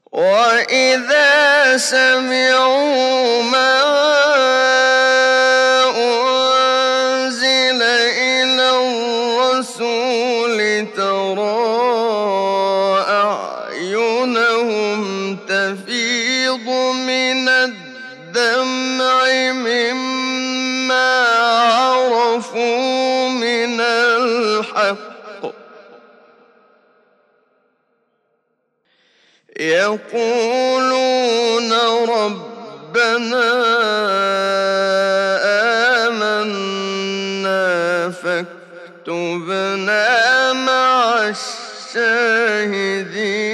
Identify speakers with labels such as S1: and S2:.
S1: وإذا سمعوا ما أنزل إلى الرسول ترى أعينهم تفيض من الدمع مما عرفوا من الحق يقولون ربنا آمنا فاكتبنا مع الشاهدين.